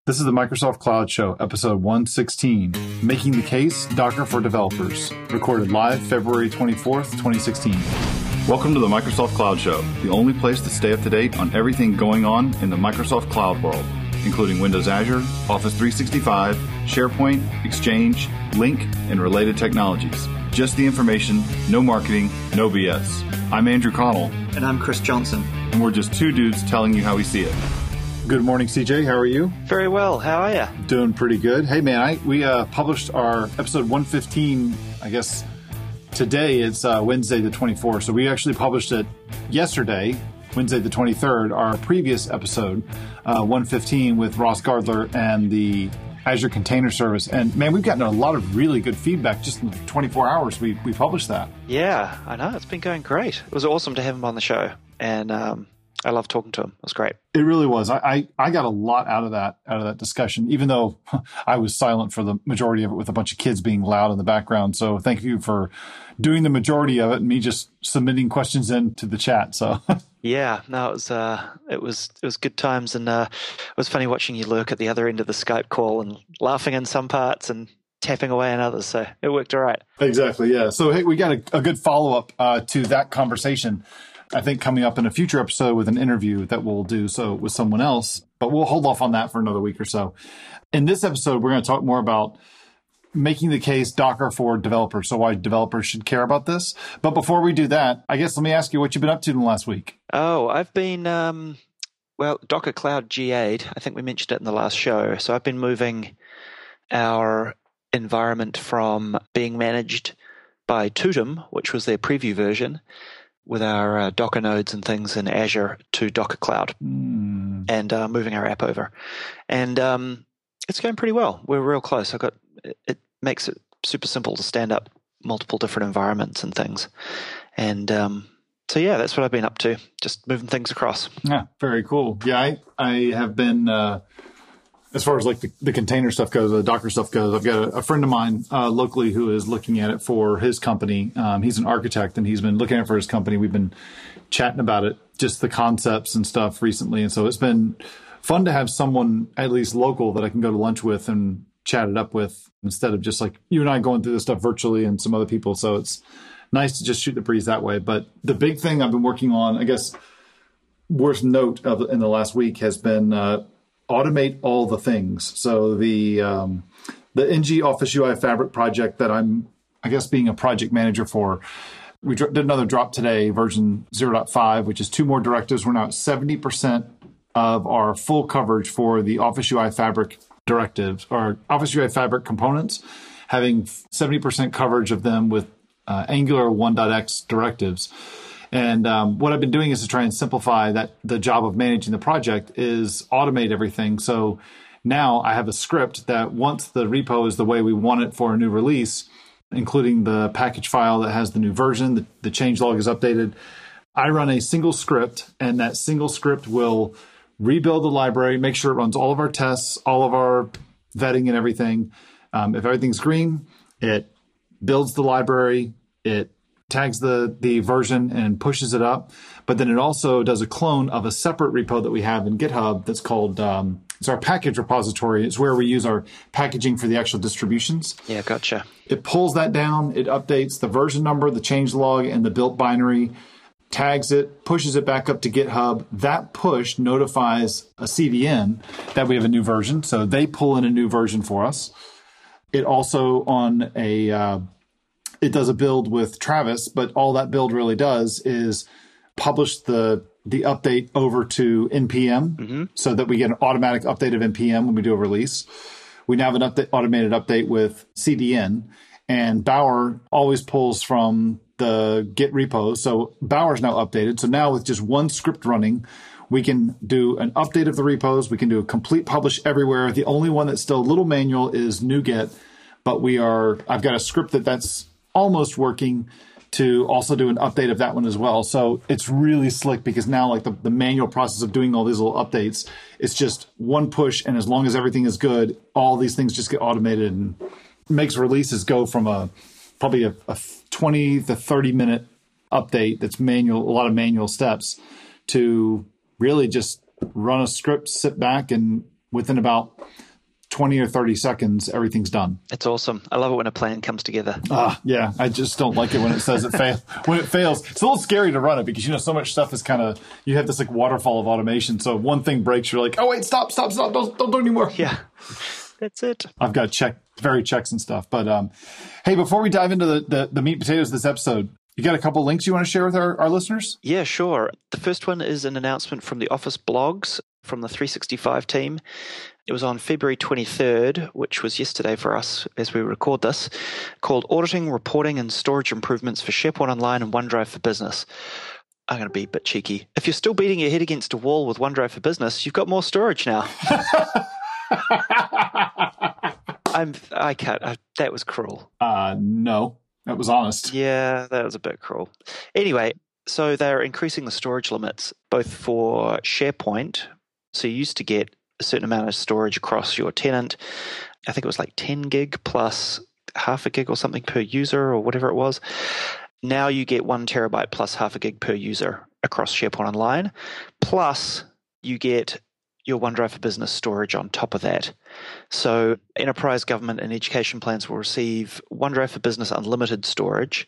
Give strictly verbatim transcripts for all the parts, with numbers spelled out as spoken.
This is the Microsoft Cloud Show, episode one sixteen, Making the Case, Docker for Developers, recorded live February twenty-fourth, twenty sixteen. Welcome to the Microsoft Cloud Show, the only place to stay up to date on everything going on in the Microsoft Cloud world, including Windows Azure, Office three sixty-five, SharePoint, Exchange, Lync, and related technologies. Just the information, no marketing, no B S. I'm Andrew Connell. And I'm Chris Johnson. And we're just two dudes telling you how we see it. Good morning, C J. How are you? Very well. How are you? Doing pretty good. Hey, man, I, we uh, published our episode one fifteen, I guess, today. It's uh, Wednesday the twenty-fourth. So we actually published it yesterday, Wednesday the twenty-third, our previous episode, uh, one fifteen, with Ross Gardler and the Azure Container Service. And, man, we've gotten a lot of really good feedback just in the twenty-four hours we, we published that. Yeah, I know. It's been going great. It was awesome to have him on the show. And um, I love talking to him. It was great. It really was. I, I, I got a lot out of that out of that discussion, even though I was silent for the majority of it with a bunch of kids being loud in the background. So thank you for doing the majority of it and me just submitting questions into the chat. So yeah, no, it was uh, it was it was good times, and uh, it was funny watching you lurk at the other end of the Skype call and laughing in some parts and tapping away in others. So it worked all right. Exactly. Yeah. So hey, we got a, a good follow up uh, to that conversation. I think coming up in a future episode with an interview that we'll do so with someone else, but we'll hold off on that for another week or so. In this episode, we're going to talk more about making the case Docker for developers, so why developers should care about this. But before we do that, I guess let me ask you what you've been up to in the last week. Oh, I've been, um, well, Docker Cloud G A'd. I think we mentioned it in the last show. So I've been moving our environment from being managed by Tutum, which was their preview version, with our uh, Docker nodes and things in Azure, to Docker Cloud, mm. and uh, moving our app over. And um, it's going pretty well. We're real close. I got it, it makes it super simple to stand up multiple different environments and things. And um, so, yeah, that's what I've been up to, just moving things across. Yeah, very cool. Yeah, I, I have been, uh, as far as like the, the container stuff goes, the Docker stuff goes, I've got a, a friend of mine uh, locally who is looking at it for his company. Um, he's an architect, and he's been looking at it for his company. We've been chatting about it, just the concepts and stuff recently. And so it's been fun to have someone at least local that I can go to lunch with and chat it up with, instead of just like you and I going through this stuff virtually and some other people. So it's nice to just shoot the breeze that way. But the big thing I've been working on, I guess, worth note of in the last week has been uh, automate all the things. So the um, the N G Office U I Fabric project that I'm, I guess, being a project manager for, we did another drop today, version zero point five, which is two more directives. We're now at seventy percent of our full coverage for the Office U I Fabric directives, or Office U I Fabric components, having seventy percent coverage of them with uh, Angular one dot x directives. And um, what I've been doing is to try and simplify that. The job of managing the project is automate everything. So now I have a script that once the repo is the way we want it for a new release, including the package file that has the new version, the, the changelog is updated, I run a single script, and that single script will rebuild the library, make sure it runs all of our tests, all of our vetting and everything. Um, if everything's green, it builds the library, it tags the, the version and pushes it up. But then it also does a clone of a separate repo that we have in GitHub that's called, um, it's our package repository. It's where we use our packaging for the actual distributions. Yeah, gotcha. It pulls that down. It updates the version number, the changelog, and the built binary, tags it, pushes it back up to GitHub. That push notifies a C D N that we have a new version. So they pull in a new version for us. It also on a... Uh, It does a build with Travis, but all that build really does is publish the the update over to N P M, mm-hmm. so that we get an automatic update of N P M when we do a release. We now have an update, automated update with C D N, and Bower always pulls from the Git repo. So Bower's now updated. So now with just one script running, we can do an update of the repos. We can do a complete publish everywhere. The only one that's still a little manual is NuGet, but we are. I've got a script that that's almost working to also do an update of that one as well. So it's really slick, because now like the, the manual process of doing all these little updates, it's just one push. And as long as everything is good, all these things just get automated, and makes releases go from a probably a, a twenty to thirty minute update that's manual, a lot of manual steps, to really just run a script, sit back and within about twenty or thirty seconds, everything's done. It's awesome. I love it when a plan comes together. Ah, yeah. I just don't like it when it says it fail. When it fails, it's a little scary to run it because, you know, so much stuff is kind of, you have this like waterfall of automation. So if one thing breaks, you're like, oh, wait, stop, stop, stop. Don't, don't do anymore. Yeah, that's it. I've got check, very checks and stuff. But um, hey, before we dive into the, the, the meat and potatoes of this episode, you got a couple links you want to share with our, our listeners? Yeah, sure. The first one is an announcement from the Office blogs from the three sixty-five team. It was on February twenty-third, which was yesterday for us as we record this, called Auditing, Reporting and Storage Improvements for SharePoint Online and OneDrive for Business. I'm going to be a bit cheeky. If you're still beating your head against a wall with OneDrive for Business, you've got more storage now. I'm, I can't. I, that was cruel. Uh, no, that was honest. Yeah, that was a bit cruel. Anyway, so they're increasing the storage limits both for SharePoint. So you used to get a certain amount of storage across your tenant. I think it was like ten gig plus half a gig or something per user or whatever it was. Now you get one terabyte plus half a gig per user across SharePoint Online. Plus you get your OneDrive for Business storage on top of that. So enterprise, government, and education plans will receive OneDrive for Business unlimited storage,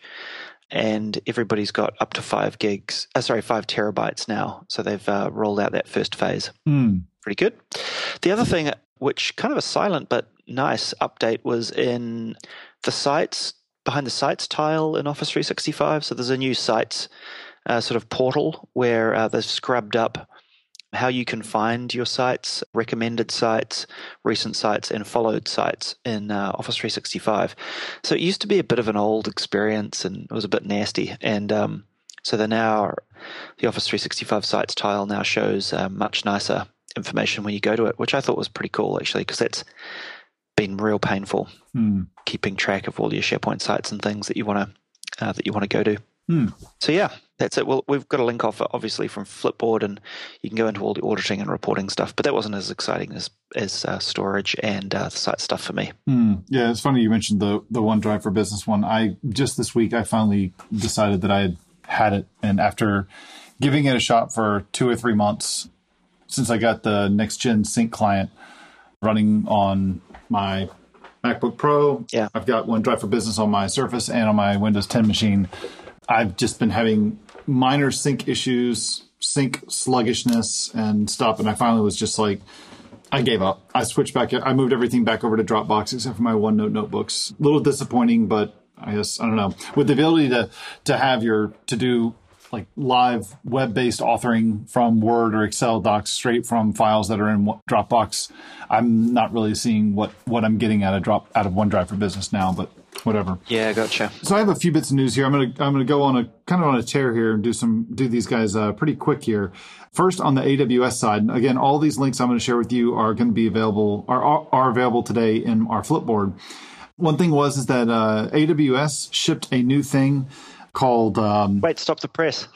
and everybody's got up to five gigs, uh, sorry, five terabytes now. So they've uh, rolled out that first phase. Mm. Pretty good. The other thing, which kind of a silent but nice update, was in the sites, behind the sites tile in Office three sixty-five. So there's a new sites uh, sort of portal where uh, they've scrubbed up how you can find your sites, recommended sites, recent sites, and followed sites in uh, Office three sixty-five. So it used to be a bit of an old experience and it was a bit nasty. And um, so they now, the Office three sixty-five sites tile now shows uh, much nicer information when you go to it, which I thought was pretty cool actually, because that's been real painful mm. keeping track of all your SharePoint sites and things that you want to uh, that you want to go to. Mm. So yeah, that's it. Well, we've got a link off obviously from Flipboard, and you can go into all the auditing and reporting stuff. But that wasn't as exciting as as uh, storage and uh, the site stuff for me. Mm. Yeah, it's funny you mentioned the the OneDrive for Business one. I just this week I finally decided that I had had it, and after giving it a shot for two or three months, since I got the next gen sync client running on my MacBook Pro, yeah, I've got OneDrive for Business on my Surface and on my Windows ten machine. I've just been having minor sync issues, sync sluggishness and stuff. And I finally was just like, I gave up. I switched back. I moved everything back over to Dropbox except for my OneNote notebooks. A little disappointing, but I guess, I don't know. With the ability to, to have your, to do like live web-based authoring from Word or Excel docs straight from files that are in Dropbox, I'm not really seeing what, what I'm getting out of drop out of OneDrive for Business now, but whatever. Yeah, gotcha. So I have a few bits of news here. I'm gonna I'm gonna go on a kind of on a tear here and do some do these guys uh, pretty quick here. First, on the A W S side, and again, all these links I'm going to share with you are going to be available are are available today in our Flipboard. One thing was is that uh, A W S shipped a new thing called um, wait, stop the press.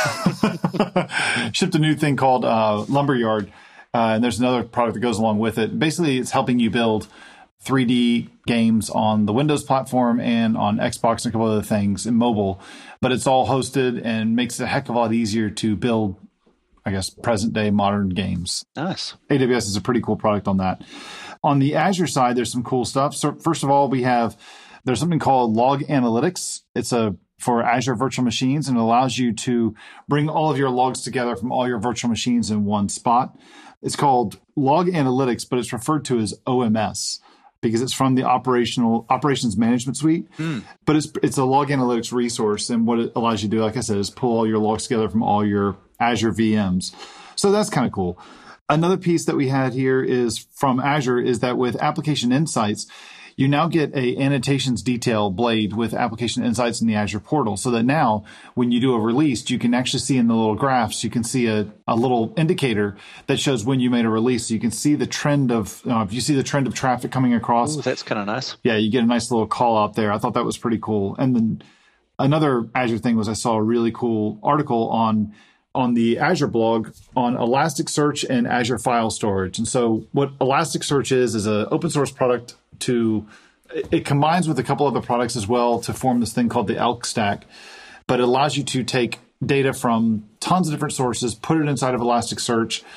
shipped a new thing called uh, Lumberyard, uh, and there's another product that goes along with it. Basically, it's helping you build three D games on the Windows platform and on Xbox and a couple other things in mobile, but it's all hosted and makes it a heck of a lot easier to build, I guess, present day modern games. Nice. A W S is a pretty cool product on that. On the Azure side, there's some cool stuff. So first of all, we have, there's something called Log Analytics. It's a for Azure virtual machines, and it allows you to bring all of your logs together from all your virtual machines in one spot. It's called Log Analytics, but it's referred to as O M S because it's from the operational operations management suite. Mm. But it's it's a log analytics resource, and what it allows you to do, like I said, is pull all your logs together from all your Azure V Ms. So that's kind of cool. Another piece that we had here is from Azure is that with Application Insights, you now get a annotations detail blade with Application Insights in the Azure portal, so that now when you do a release, you can actually see in the little graphs, you can see a, a little indicator that shows when you made a release. So you can see the trend of, uh, if you see the trend of traffic coming across. Ooh, that's kind of nice. Yeah, you get a nice little call out there. I thought that was pretty cool. And then another Azure thing was I saw a really cool article on on the Azure blog on Elasticsearch and Azure File Storage. And so what Elasticsearch is, is an open source product to, it combines with a couple other products as well to form this thing called the Elk Stack, but it allows you to take data from tons of different sources, put it inside of Elasticsearch,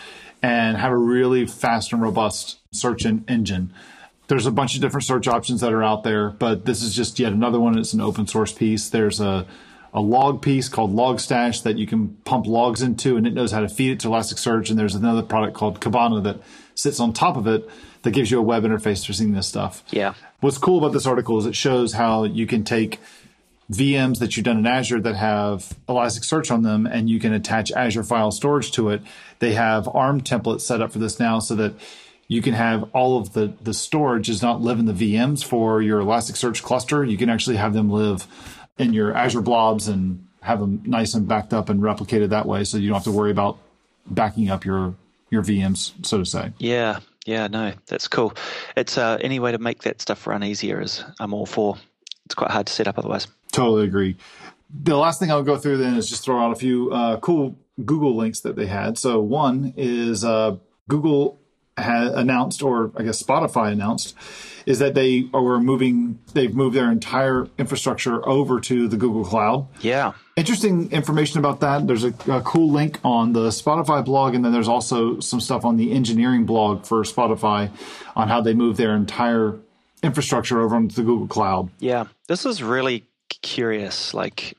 and have a really fast and robust search en- engine. There's a bunch of different search options that are out there, but this is just yet another one. It's an open source piece. There's a, a log piece called Logstash that you can pump logs into, and it knows how to feed it to Elasticsearch. And there's another product called Kibana that sits on top of it that gives you a web interface for seeing this stuff. Yeah. What's cool about this article is it shows how you can take V Ms that you've done in Azure that have Elasticsearch on them, and you can attach Azure file storage to it. They have ARM templates set up for this now so that you can have all of the, the storage does not live in the V Ms for your Elasticsearch cluster. You can actually have them live in your Azure blobs and have them nice and backed up and replicated that way, so you don't have to worry about backing up your, your V Ms, so to say. Yeah, yeah, no, that's cool. It's uh, any way to make that stuff run easier is I'm all for. It's quite hard to set up otherwise. Totally agree. The last thing I'll go through then is just throw out a few uh, cool Google links that they had. So one is uh, Google had announced, or I guess Spotify announced, is that they are moving, they've moved their entire infrastructure over to the Google Cloud. Yeah. Interesting information about that. There's a, a cool link on the Spotify blog, and then there's also some stuff on the engineering blog for Spotify on how they move their entire infrastructure over onto the Google Cloud. Yeah. This is really curious. Like,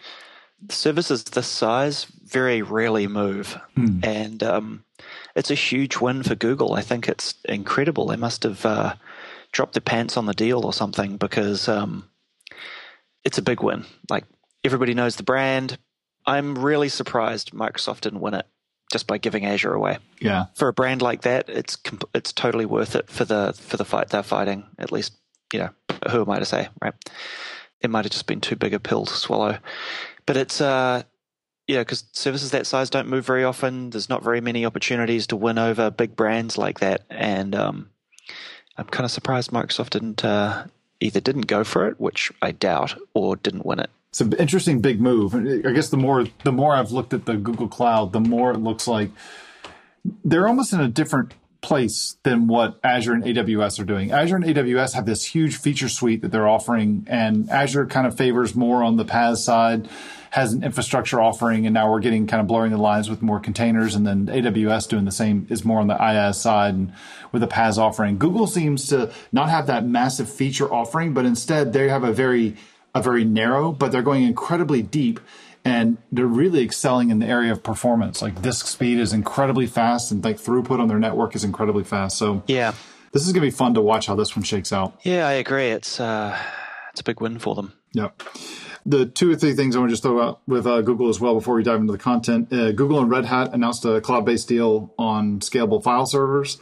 services this size very rarely move. Mm. And um, it's a huge win for Google. I think it's incredible. They must have uh, dropped their pants on the deal or something, because um, it's a big win. Like, everybody knows the brand. I'm really surprised Microsoft didn't win it just by giving Azure away. Yeah. For a brand like that, it's it's totally worth it for the for the fight they're fighting. At least, you know, who am I to say, right? It might have just been too big a pill to swallow. But it's, uh, yeah, because services that size don't move very often. There's not very many opportunities to win over big brands like that. And um, I'm kind of surprised Microsoft didn't uh, either didn't go for it, which I doubt, or didn't win it. It's an interesting big move. I guess the more the more I've looked at the Google Cloud, the more it looks like they're almost in a different place than what Azure and A W S are doing. Azure and A W S have this huge feature suite that they're offering, and Azure kind of favors more on the PaaS side, has an infrastructure offering, and now we're getting kind of blurring the lines with more containers, and then A W S doing the same is more on the IaaS side and with a PaaS offering. Google seems to not have that massive feature offering, but instead they have a very a very narrow, but they're going incredibly deep, and they're really excelling in the area of performance. Like, disk speed is incredibly fast, and like throughput on their network is incredibly fast. So yeah, this is going to be fun to watch how this one shakes out. Yeah, I agree. It's uh, it's a big win for them. Yep. The two or three things I want to just throw out with uh, Google as well before we dive into the content. Uh, Google and Red Hat announced a cloud-based deal on scalable file servers.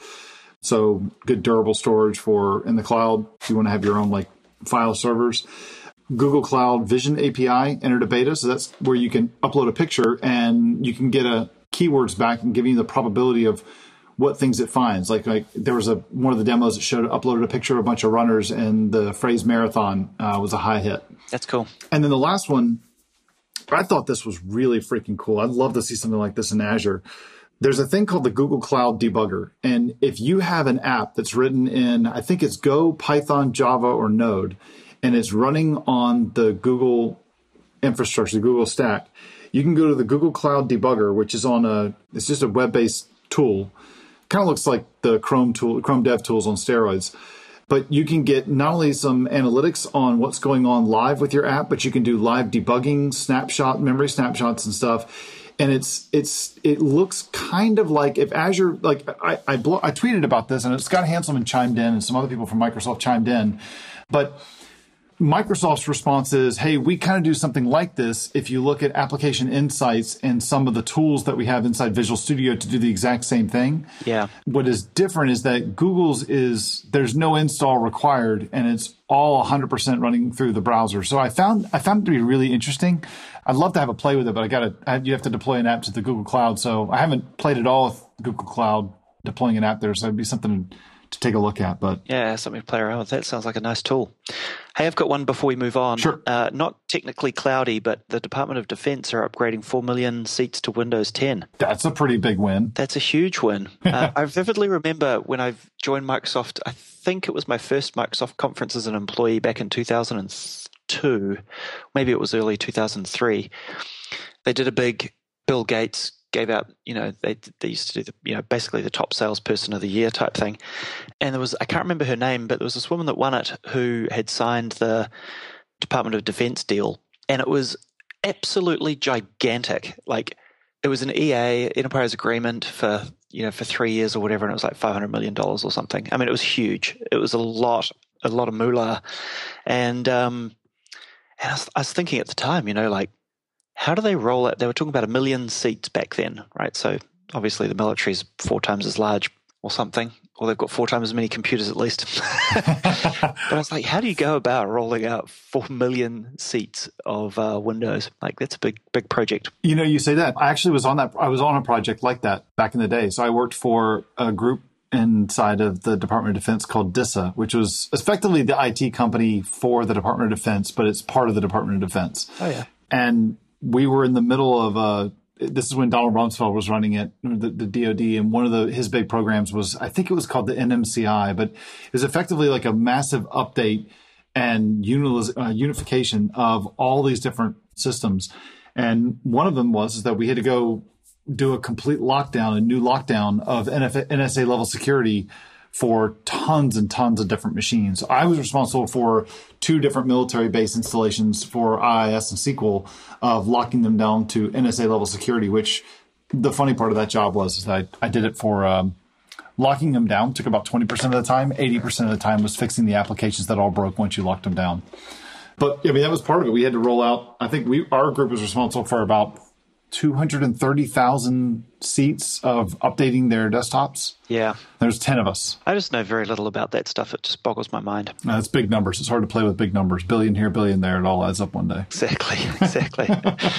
So good durable storage for in the cloud if you want to have your own like file servers. Google Cloud Vision A P I entered a beta, so that's where you can upload a picture and you can get a keywords back and give you the probability of what things it finds. Like, like there was a one of the demos that showed uploaded a picture of a bunch of runners, and the phrase marathon uh, was a high hit. That's cool. And then the last one, I thought this was really freaking cool. I'd love to see something like this in Azure. There's a thing called the Google Cloud Debugger, and if you have an app that's written in, I think it's Go, Python, Java, or Node, and it's running on the Google infrastructure, the Google stack, you can go to the Google Cloud Debugger, which is on a, it's just a web-based tool. Kind of looks like the Chrome tool, Chrome Dev Tools on steroids. But you can get not only some analytics on what's going on live with your app, but you can do live debugging, snapshot, memory snapshots and stuff. And it's it's it looks kind of like if Azure, like I I, blo- I tweeted about this, and Scott Hanselman chimed in, and some other people from Microsoft chimed in, but Microsoft's response is, hey, we kind of do something like this if you look at application insights and some of the tools that we have inside Visual Studio to do the exact same thing. Yeah. What is different is that Google's is there's no install required, and it's all one hundred percent running through the browser. So I found I found it to be really interesting. I'd love to have a play with it, but I got to you have to deploy an app to the Google Cloud. So I haven't played at all with Google Cloud deploying an app there. So it'd be something to take a look at. But yeah, something to play around with. That sounds like a nice tool. Hey, I've got one before we move on. Sure. Uh, not technically cloudy, but the Department of Defense are upgrading four million seats to Windows ten. That's a pretty big win. That's a huge win. uh, I vividly remember when I joined Microsoft, I think it was my first Microsoft conference as an employee back in two thousand two. Maybe it was early two thousand three. They did a big Bill Gates gave out, you know, they they used to do the, you know, basically the top salesperson of the year type thing. And there was, I can't remember her name, but there was this woman that won it who had signed the Department of Defense deal, and it was absolutely gigantic. Like, it was an E A, enterprise agreement for, you know, for three years or whatever, and it was like five hundred million dollars or something. I mean, it was huge. It was a lot, a lot of moolah. And, um, and I was, I was thinking at the time, you know, like, how do they roll it? They were talking about a million seats back then, right? So obviously the military is four times as large or something, or they've got four times as many computers at least. But I was like, how do you go about rolling out four million seats of uh, Windows? Like, that's a big, big project. You know, you say that. I actually was on that. I was on a project like that back in the day. So I worked for a group inside of the Department of Defense called DISA, which was effectively the I T company for the Department of Defense, but it's part of the Department of Defense. Oh, yeah. And we were in the middle of uh this is when Donald Rumsfeld was running it, the, the D O D, and one of the his big programs was, I think it was called the N M C I, but it was effectively like a massive update and uniliz- uh, unification of all these different systems. And one of them was is that we had to go do a complete lockdown, a new lockdown of N S A level security for tons and tons of different machines. I was responsible for two different military base installations for I I S and S Q L of locking them down to N S A level security, which the funny part of that job was is that I, I did it for um, locking them down. Took about twenty percent of the time. eighty percent of the time was fixing the applications that all broke once you locked them down. But I mean, that was part of it. We had to roll out, I think we our group was responsible for about two hundred thirty thousand seats of updating their desktops. Yeah. There's ten of us. I just know very little about that stuff. It just boggles my mind. Uh, it's big numbers. It's hard to play with big numbers. Billion here, billion there. It all adds up one day. Exactly. Exactly.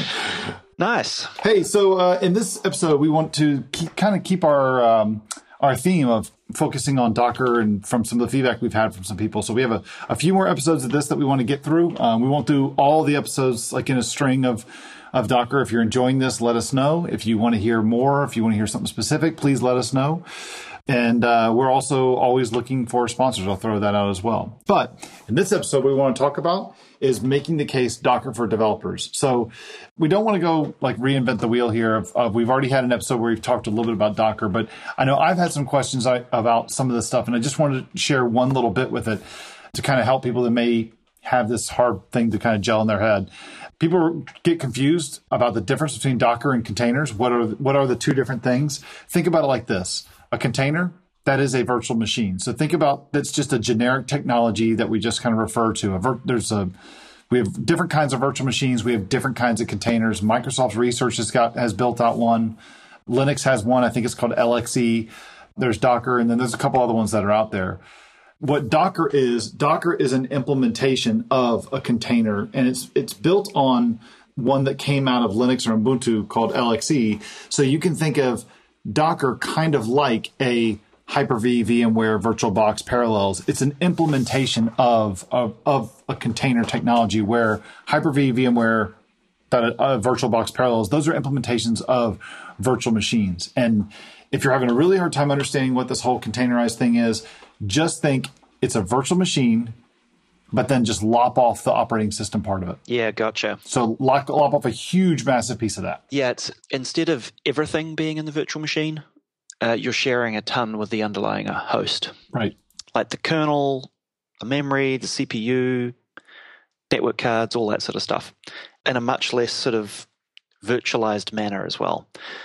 Nice. Hey, so uh, in this episode, we want to keep, kind of keep our um, our theme of focusing on Docker and from some of the feedback we've had from some people. So we have a, a few more episodes of this that we want to get through. Um, we won't do all the episodes like in a string of of Docker. If you're enjoying this, let us know. If you want to hear more, if you want to hear something specific, please let us know. And uh, we're also always looking for sponsors. I'll throw that out as well. But in this episode, what we want to talk about is making the case Docker for developers. So we don't want to go like reinvent the wheel here. Of, of we've already had an episode where we've talked a little bit about Docker, but I know I've had some questions I, about some of this stuff, and I just wanted to share one little bit with it to kind of help people that may have this hard thing to kind of gel in their head. People get confused about the difference between Docker and containers. What are what are the two different things? Think about it like this. A container, that is a virtual machine. So think about that's just a generic technology that we just kind of refer to. A vir- there's a we have different kinds of virtual machines. We have different kinds of containers. Microsoft Research has got has built out one. Linux has one. I think it's called L X E. There's Docker, and then there's a couple other ones that are out there. What Docker is, Docker is an implementation of a container, and it's it's built on one that came out of Linux or Ubuntu called L X E. So you can think of Docker kind of like a Hyper-V, VMware, VirtualBox Parallels. It's an implementation of of, of a container technology where Hyper-V, VMware, uh, VirtualBox Parallels, those are implementations of virtual machines. And if you're having a really hard time understanding what this whole containerized thing is, just think it's a virtual machine, but then just lop off the operating system part of it. Yeah, gotcha. So lop, lop off a huge, massive piece of that. Yeah, it's instead of everything being in the virtual machine, uh, you're sharing a ton with the underlying host. Right. Like the kernel, the memory, the C P U, network cards, all that sort of stuff, in a much less sort of virtualized manner as well.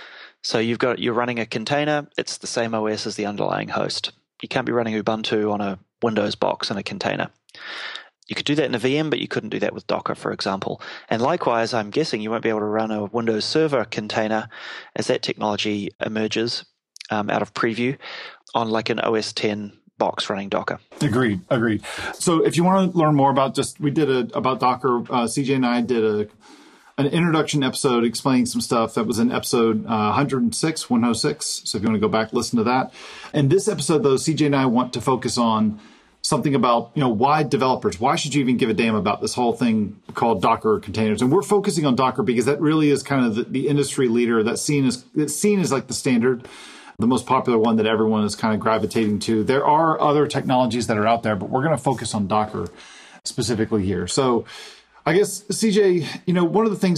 So you've got you're running a container. It's the same O S as the underlying host. You can't be running Ubuntu on a Windows box in a container. You could do that in a V M, but you couldn't do that with Docker, for example. And likewise, I'm guessing you won't be able to run a Windows Server container as that technology emerges um, out of preview on like an O S ten box running Docker. Agreed, agreed. So if you want to learn more about just, we did a, about Docker, uh, C J and I did a an introduction episode explaining some stuff that was in episode uh, one oh six, one oh six. So if you want to go back, listen to that. And this episode, though, C J and I want to focus on something about, you know, why developers, why should you even give a damn about this whole thing called Docker containers? And we're focusing on Docker because that really is kind of the, the industry leader that's seen as, it's seen as like the standard, the most popular one that everyone is kind of gravitating to. There are other technologies that are out there, but we're going to focus on Docker specifically here. So I guess, C J, you know, one of the things that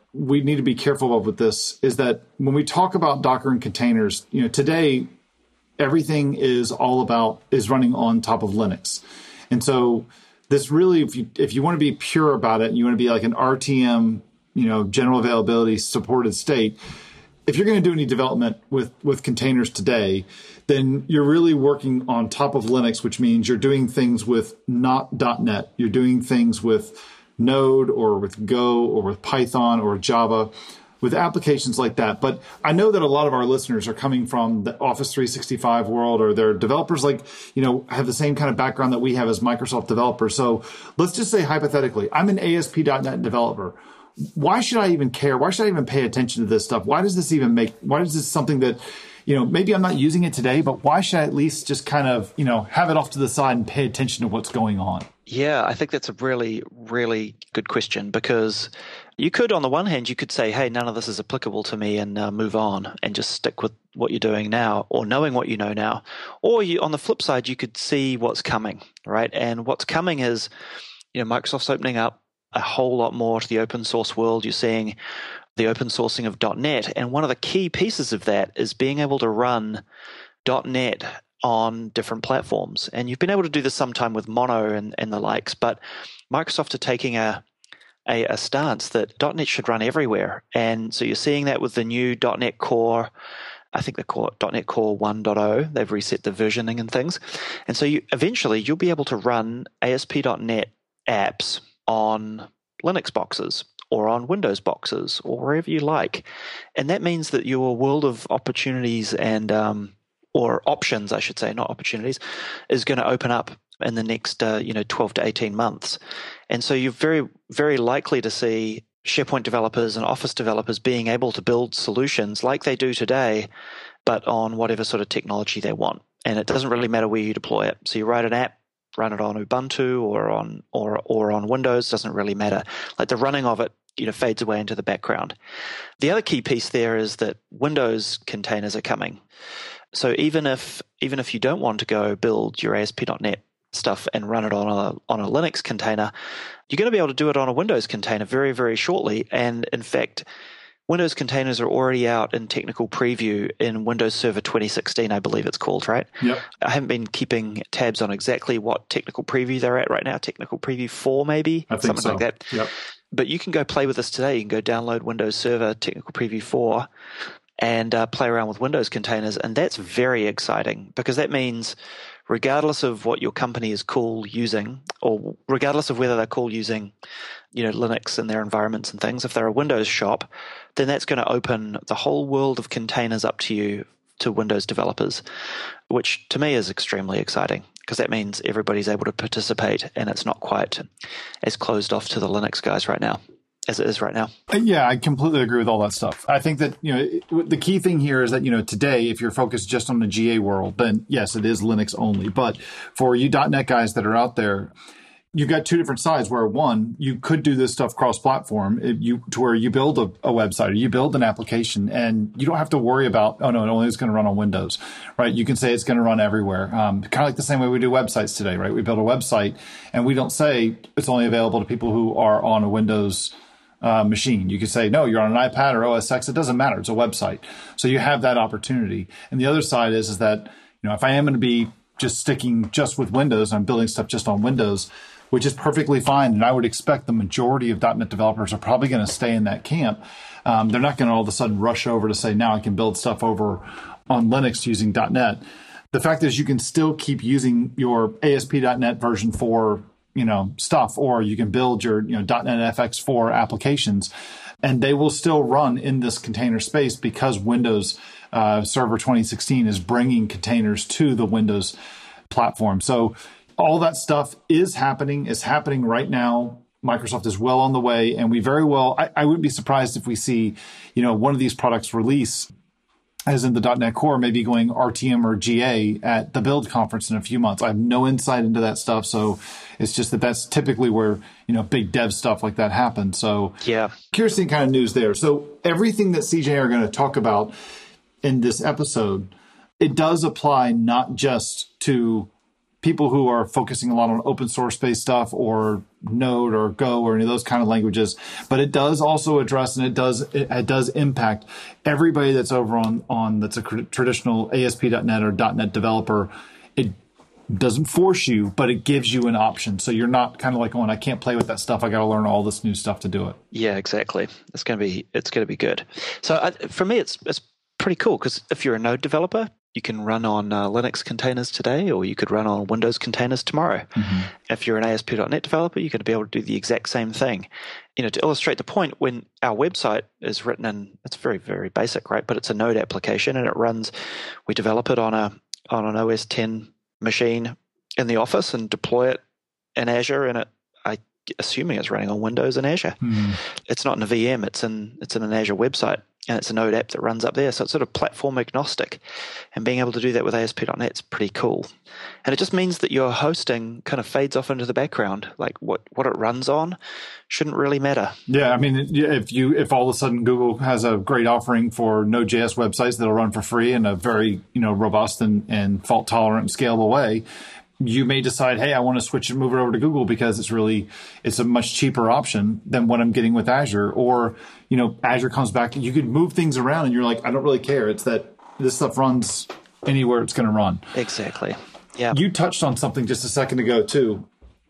we need to be careful of with this is that when we talk about Docker and containers, you know, today, everything is all about, is running on top of Linux. And so this really, if you, if you want to be pure about it, you want to be like an R T M, you know, general availability supported state. If you're going to do any development with, with containers today, then you're really working on top of Linux, which means you're doing things with not .NET. You're doing things with Node or with Go or with Python or Java, with applications like that. But I know that a lot of our listeners are coming from the Office three sixty-five world, or they're developers like, you know, have the same kind of background that we have as Microsoft developers. So let's just say hypothetically, I'm an A S P dot net developer. Why should I even care? Why should I even pay attention to this stuff? Why does this even make, why is this something that, you know, maybe I'm not using it today, but why should I at least just kind of, you know, have it off to the side and pay attention to what's going on? Yeah, I think that's a really, really good question, because you could, on the one hand, you could say, hey, none of this is applicable to me, and uh, move on and just stick with what you're doing now, or knowing what you know now. Or you, on the flip side, you could see what's coming, right? And what's coming is, you know, Microsoft's opening up a whole lot more to the open source world. You're seeing the open sourcing of .NET, and one of the key pieces of that is being able to run .NET on different platforms. And you've been able to do this sometime with Mono and, and the likes, but Microsoft are taking a, a a stance that .NET should run everywhere. And so you're seeing that with the new .NET Core, I think they call it .NET Core one point oh. They've reset the versioning and things. And so you eventually you'll be able to run A S P dot net apps on Linux boxes or on Windows boxes or wherever you like. And that means that your world of opportunities and um, or options, I should say, not opportunities, is going to open up in the next uh, you know twelve to eighteen months. And so you're very, very likely to see SharePoint developers and Office developers being able to build solutions like they do today, but on whatever sort of technology they want. And it doesn't really matter where you deploy it. So you write an app, run it on Ubuntu or on or or on Windows, doesn't really matter. Like the running of it, you know, fades away into the background. The other key piece there is that Windows containers are coming. So even if even if you don't want to go build your A S P dot net stuff and run it on a on a Linux container, you're going to be able to do it on a Windows container very, very shortly. And in fact, Windows containers are already out in technical preview in Windows Server twenty sixteen, I believe it's called, right? Yep. I haven't been keeping tabs on exactly what technical preview they're at right now. Technical preview four, maybe? I think Something so. like that. Yep. But you can go play with this today. You can go download Windows Server Technical Preview four and uh, play around with Windows containers. And that's very exciting, because that means regardless of what your company is cool using, or regardless of whether they're cool using, you know, Linux in their environments and things, if they're a Windows shop, then that's going to open the whole world of containers up to you, to Windows developers, which to me is extremely exciting, because that means everybody's able to participate and it's not quite as closed off to the Linux guys right now as it is right now. Yeah, I completely agree with all that stuff. I think that, you know, it, the key thing here is that, you know, today, if you're focused just on the G A world, then yes, it is Linux only. But for you .NET guys that are out there, you've got two different sides where, one, you could do this stuff cross-platform, if you, to where you build a, a website or you build an application and you don't have to worry about, oh, no, it only is going to run on Windows, right? You can say it's going to run everywhere. Um, kind of like the same way we do websites today, right? We build a website and we don't say it's only available to people who are on a Windows uh, machine. You could say, no, you're on an iPad or O S X. It doesn't matter. It's a website. So you have that opportunity. And the other side is, is that, you know, if I am going to be just sticking just with Windows, I'm building stuff just on Windows, which is perfectly fine. And I would expect the majority of .NET developers are probably going to stay in that camp. Um, they're not going to all of a sudden rush over to say, now I can build stuff over on Linux using .NET. The fact is you can still keep using your A S P dot net version four, you know, stuff, or you can build your, you know, .NET F X four applications, and they will still run in this container space because Windows uh, Server twenty sixteen is bringing containers to the Windows platform. So all that stuff is happening, is happening right now. Microsoft is well on the way, and we very well, I, I wouldn't be surprised if we see, you know, one of these products release, as in the .NET Core, maybe going R T M or G A at the Build conference in a few months. I have no insight into that stuff, so it's just that that's typically where, you know, big dev stuff like that happens. So yeah, curious to see kind of news there. So everything that C J are going to talk about in this episode, it does apply not just to people who are focusing a lot on open source based stuff or Node or Go or any of those kind of languages, but it does also address and it does it, it does impact everybody that's over on on that's a traditional A S P dot net or .NET developer. It doesn't force you, but it gives you an option. So you're not kind of like, oh, I can't play with that stuff. I got to learn all this new stuff to do it. Yeah, exactly. It's going to be it's going to be good. So I, for me, it's it's pretty cool because if you're a Node developer, you can run on uh, Linux containers today, or you could run on Windows containers tomorrow. Mm-hmm. If you're an A S P dot net developer, you're going to be able to do the exact same thing. You know, to illustrate the point, when our website is written in, it's very, very basic, right? But it's a Node application, and it runs. We develop it on a on an O S ten machine in the office and deploy it in Azure, and it, I assuming it's running on Windows and Azure. Mm. It's not in a V M; it's in it's in an Azure website. And it's a Node app that runs up there. So it's sort of platform agnostic. And being able to do that with A S P dot net is pretty cool. And it just means that your hosting kind of fades off into the background. Like what, what it runs on shouldn't really matter. Yeah, I mean, if you if all of a sudden Google has a great offering for Node.js websites that'll run for free in a very, you know, robust and, and fault-tolerant and scalable way, you may decide, hey, I want to switch and move it over to Google because it's really, it's a much cheaper option than what I'm getting with Azure. Or, you know, Azure comes back and you could move things around and you're like, I don't really care. It's that this stuff runs anywhere it's going to run. Exactly. Yeah. You touched on something just a second ago too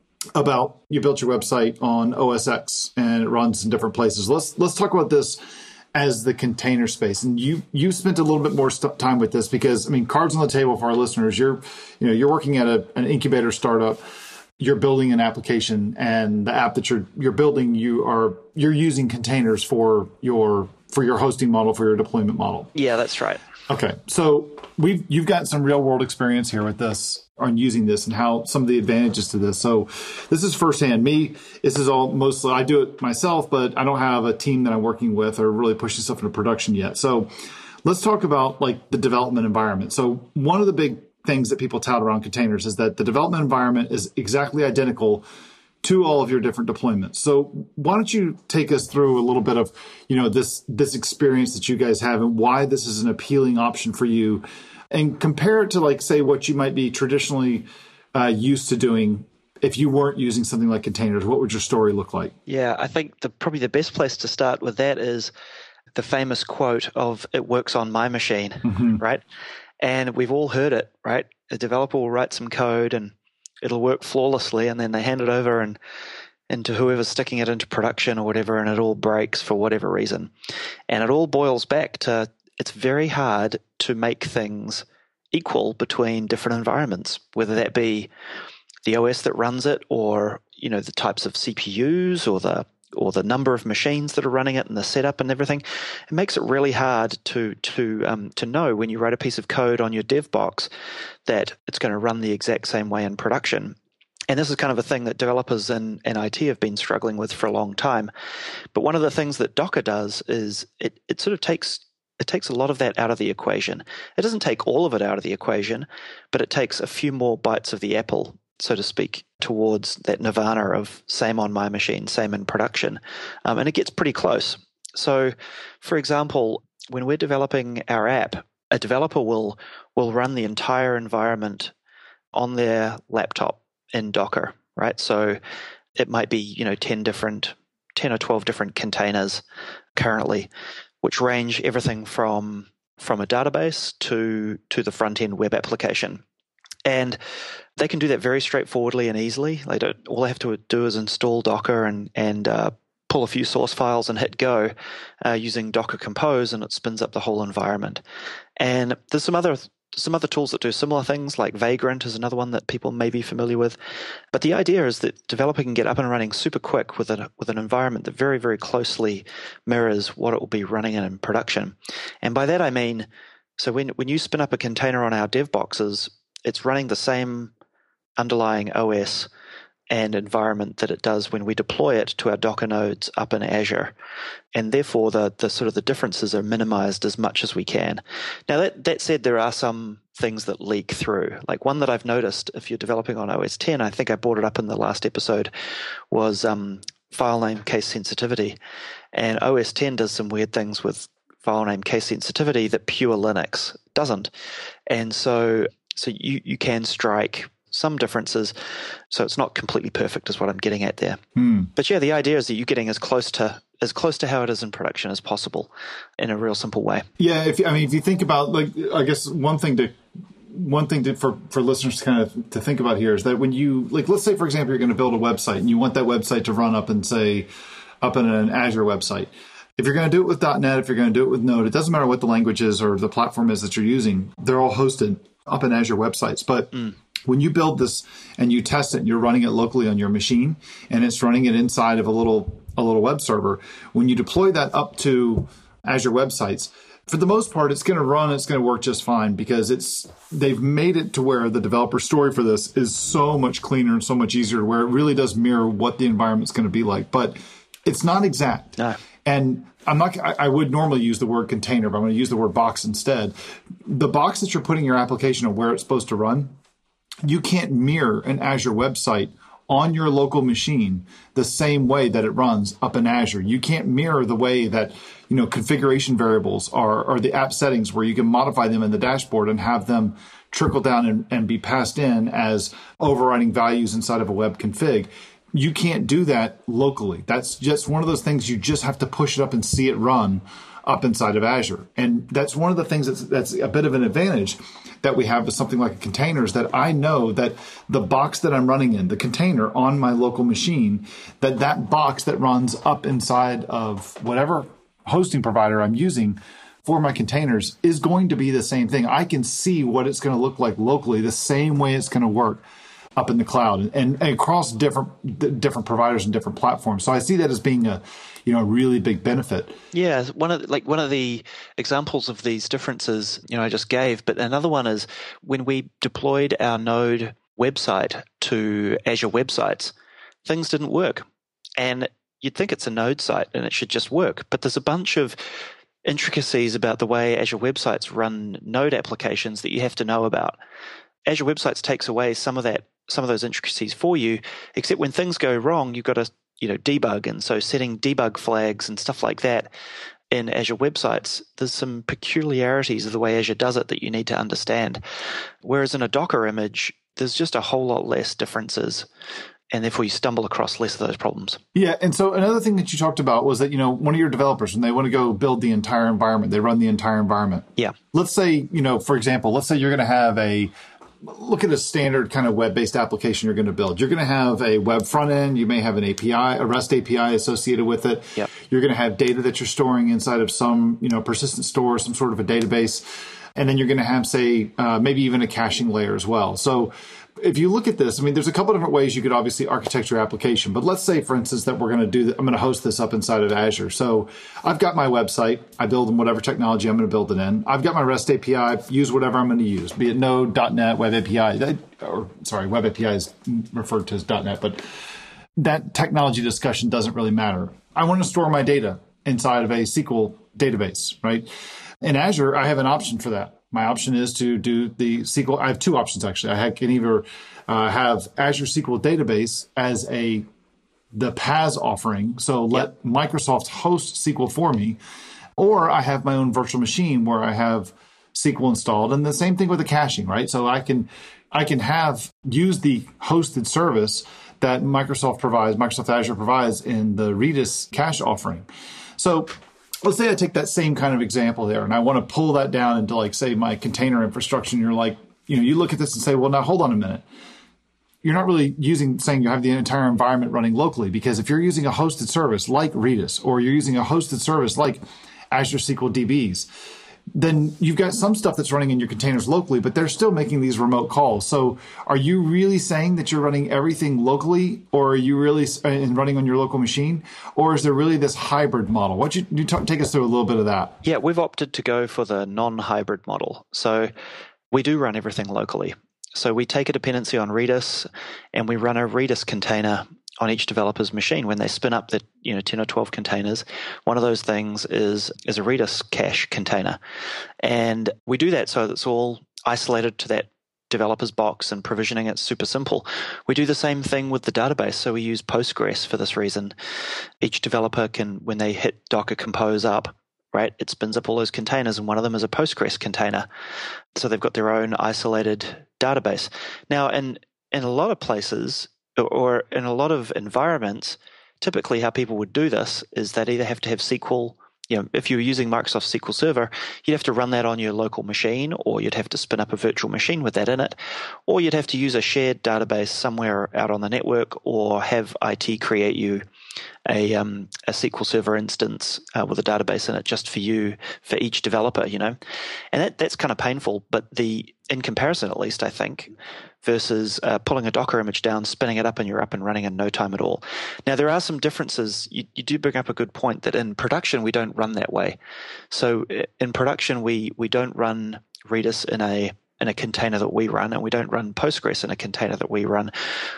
about you built your website on O S X and it runs in different places. Let's, let's talk about this as the container space. And you you spent a little bit more st- time with this because, I mean, cards on the table for our listeners. You're, you know, you're working at a, an incubator startup. You're building an application, and the app that you're you're building, you are you're using containers for your for your hosting model, for your deployment model. Yeah, that's right. Okay, so we've you've got some real world experience here with this on using this and how some of the advantages to this. So this is firsthand. Me, this is all mostly, I do it myself, but I don't have a team that I'm working with or really pushing stuff into production yet. So let's talk about like the development environment. So one of the big things that people tout around containers is that the development environment is exactly identical to all of your different deployments. So why don't you take us through a little bit of, you know, this, this experience that you guys have and why this is an appealing option for you, and compare it to, like, say, what you might be traditionally uh, used to doing if you weren't using something like containers. What would your story look like? Yeah, I think the, probably the best place to start with that is the famous quote of "it works on my machine," mm-hmm. right? And we've all heard it, right? A developer will write some code and it'll work flawlessly, and then they hand it over and into whoever's sticking it into production or whatever, and it all breaks for whatever reason. And it all boils back to it's very hard to make things equal between different environments, whether that be the O S that runs it, or, you know, the types of C P Us, or the or the number of machines that are running it, and the setup and everything. It makes it really hard to to um, to know when you write a piece of code on your dev box that it's going to run the exact same way in production. And this is kind of a thing that developers and, and I T have been struggling with for a long time. But one of the things that Docker does is it, it sort of takes It takes a lot of that out of the equation. It doesn't take all of it out of the equation, but it takes a few more bites of the apple, so to speak, towards that nirvana of same on my machine, same in production. Um, and it gets pretty close. So, for example, when we're developing our app, a developer will will run the entire environment on their laptop in Docker, right? So it might be, you know, ten different, ten or twelve different containers currently, which range everything from from a database to to the front end web application. And they can do that very straightforwardly and easily. They don't. All they have to do is install Docker and and uh, pull a few source files and hit go uh, using Docker Compose, and it spins up the whole environment. And there's some other some other tools that do similar things, like Vagrant is another one that people may be familiar with. But the idea is that developer can get up and running super quick with a with an environment that very, very closely mirrors what it will be running in in production. And by that I mean, so when when you spin up a container on our dev boxes, it's running the same underlying O S and environment that it does when we deploy it to our Docker nodes up in Azure. And therefore, the, the sort of the differences are minimized as much as we can. Now, that, that said, there are some things that leak through. Like one that I've noticed, if you're developing on O S ten, I think I brought it up in the last episode, was um, file name case sensitivity. And O S ten does some weird things with file name case sensitivity that pure Linux doesn't. And so, so you, you can strike some differences. So it's not completely perfect is what I'm getting at there. Hmm. But yeah, the idea is that you're getting as close to as close to how it is in production as possible in a real simple way. Yeah, if I mean, if you think about, like, I guess one thing to one thing to, for for listeners to kind of to think about here is that when you, like, let's say for example you're going to build a website and you want that website to run up and say up in an Azure website. If you're going to do it with .NET, if you're going to do it with Node, it doesn't matter what the language is or the platform is that you're using. They're all hosted up in Azure websites. But mm. when you build this and you test it and you're running it locally on your machine and it's running it inside of a little a little web server, when you deploy that up to Azure websites, for the most part, it's going to run, it's going to work just fine because it's they've made it to where the developer story for this is so much cleaner and so much easier, where it really does mirror what the environment's going to be like. But it's not exact. No. And I'm not, I, I would normally use the word container, but I'm going to use the word box instead. The box that you're putting your application on where it's supposed to run, you can't mirror an Azure website on your local machine the same way that it runs up in Azure. You can't mirror the way that, you know, configuration variables are, or the app settings where you can modify them in the dashboard and have them trickle down and, and be passed in as overriding values inside of a web config. You can't do that locally. That's just one of those things you just have to push it up and see it run up inside of Azure. And that's one of the things that's, that's a bit of an advantage that we have with something like a container is that I know that the box that I'm running in, the container on my local machine, that that box that runs up inside of whatever hosting provider I'm using for my containers is going to be the same thing. I can see what it's going to look like locally, the same way it's going to work up in the cloud and, and across different different providers and different platforms. So I see that as being a, you know, a really big benefit. Yeah, one of the, like one of the examples of these differences, you know, I just gave, but another one is when we deployed our Node website to Azure websites, things didn't work. And you'd think it's a Node site and it should just work, but there's a bunch of intricacies about the way Azure websites run Node applications that you have to know about. Azure websites takes away some of that some of those intricacies for you, except when things go wrong, you've got to, you know, debug. And so setting debug flags and stuff like that in Azure websites, there's some peculiarities of the way Azure does it that you need to understand. Whereas in a Docker image, there's just a whole lot less differences. And therefore you stumble across less of those problems. Yeah. And so another thing that you talked about was that, you know, one of your developers, when they want to go build the entire environment, they run the entire environment. Yeah. Let's say, you know, for example, let's say you're going to have a look at a standard kind of web-based application you're going to build. You're going to have a web front end. You may have an A P I, a REST A P I associated with it. Yep. You're going to have data that you're storing inside of some, you know, persistent store, some sort of a database. And then you're going to have, say, uh, maybe even a caching layer as well. So if you look at this, I mean, there's a couple different ways you could obviously architect your application. But let's say, for instance, that we're going to do, the, I'm going to host this up inside of Azure. So I've got my website. I build in whatever technology I'm going to build it in. I've got my REST A P I. Use whatever I'm going to use, be it Node, .NET, Web A P I. Or sorry, Web A P I is referred to as .NET, but that technology discussion doesn't really matter. I want to store my data inside of a S Q L database, right? In Azure, I have an option for that. My option is to do the S Q L. I have two options, actually. I can either uh, have Azure S Q L Database as a the PaaS offering, so let yep. Microsoft host S Q L for me, or I have my own virtual machine where I have S Q L installed. And the same thing with the caching, right? So I can I can have use the hosted service that Microsoft provides, Microsoft Azure provides in the Redis cache offering. So let's say I take that same kind of example there and I want to pull that down into, like, say, my container infrastructure. And you're like, you know, you look at this and say, well, now hold on a minute. You're not really using, saying you have the entire environment running locally, because if you're using a hosted service like Redis, or you're using a hosted service like Azure S Q L D Bs, then you've got some stuff that's running in your containers locally, but they're still making these remote calls. So are you really saying that you're running everything locally, or are you really uh, running on your local machine? Or is there really this hybrid model? Why don't you, you talk, take us through a little bit of that? Yeah, we've opted to go for the non-hybrid model. So we do run everything locally. So we take a dependency on Redis and we run a Redis container on each developer's machine when they spin up the, you know, ten or twelve containers. One of those things is is a Redis cache container. And we do that so that it's all isolated to that developer's box, and provisioning it's super simple. We do the same thing with the database. So we use Postgres for this reason. Each developer can, when they hit Docker Compose up, right, it spins up all those containers, and one of them is a Postgres container. So they've got their own isolated database. Now, in in a lot of places or in a lot of environments, typically how people would do this is they'd either have to have S Q L. You know, if you were using Microsoft S Q L Server, you'd have to run that on your local machine, or you'd have to spin up a virtual machine with that in it, or you'd have to use a shared database somewhere out on the network, or have I T create you a um, a S Q L Server instance uh, with a database in it just for you, for each developer, you know. And that that's kind of painful, but the in comparison, at least, I think, versus uh, pulling a Docker image down, spinning it up, and you're up and running in no time at all. Now, there are some differences. You, you do bring up a good point that in production, we don't run that way. So in production, we we don't run Redis in a in a container that we run, and we don't run Postgres in a container that we run.